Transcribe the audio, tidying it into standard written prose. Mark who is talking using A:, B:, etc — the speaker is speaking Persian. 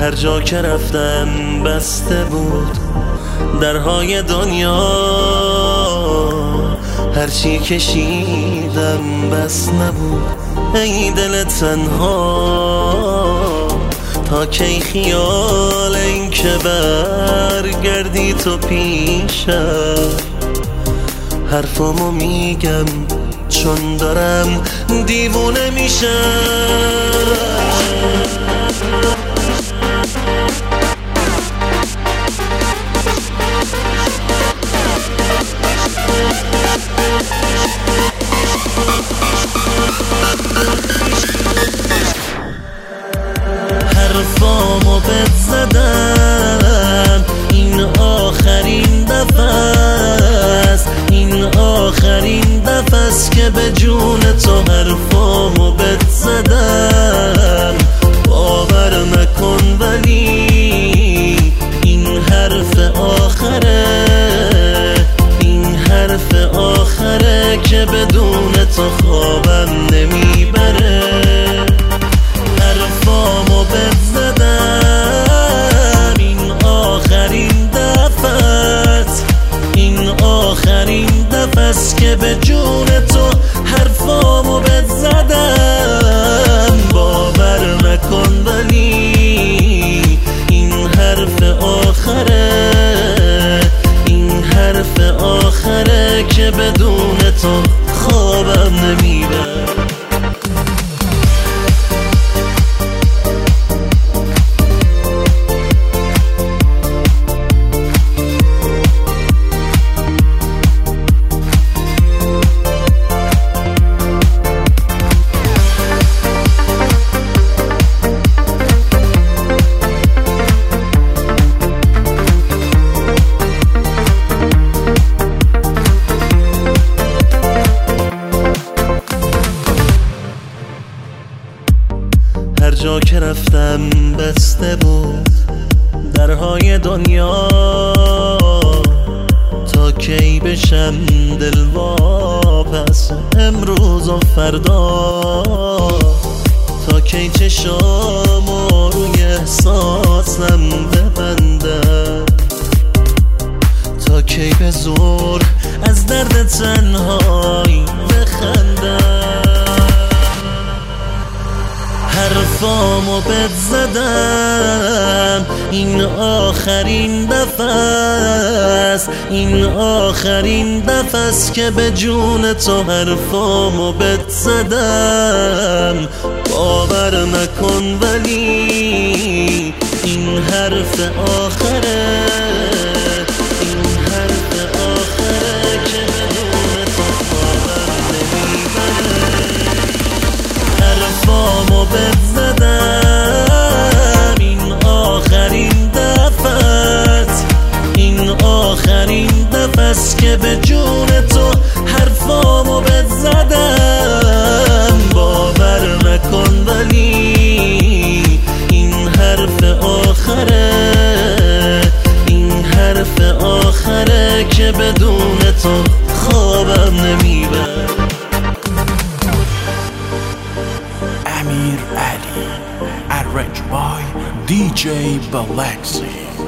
A: هر جا که رفتم بسته بود درهای دنیا، هرچی کشیدم بس نبود ای دل تنها. تا کی خیال این که برگردی تو پیشم، حرفمو میگم چون دارم دیوونه میشم. حرفامو بهت زدم، این آخرین دفعه است، این آخرین دفعه است که به جون تو حرفامو بهت زدم. باور نکن ولی این حرف آخره، این حرف آخره که بدون تو خوابم نمیبره. حرفامو بهت زدم، این آخرین دفعه است، این آخرین دفعه است که به جون تو حرفامو بهت زدم. باور نکن ولی این حرف آخره، این حرف آخره که بدون تو خوابم نمیبره. هر جا که رفتم بسته بود درهای دنیا، تا کی بشم دلواپس امروز و فردا. تا کی چشامو روی احساسم ببندم، تا کی به زور از درد تنهایی بخندم. حرفامو بهت زدم، این آخرین دفعه است، این آخرین دفعه است که به جون تو حرفامو بهت زدم. باور نکن ولی این حرف آخره، این حرف آخره که بدون تو خوابم نمیبره. حرفامو بهت زدم، این آخرین دفعه است، این آخرین دفعه است که به جون تو حرفامو بهت زدم. باور نکن ولی این حرف آخره، این حرف آخره که بدون تو خوابم نمیبره.
B: Amir Ali, arranged by DJ Balaxi.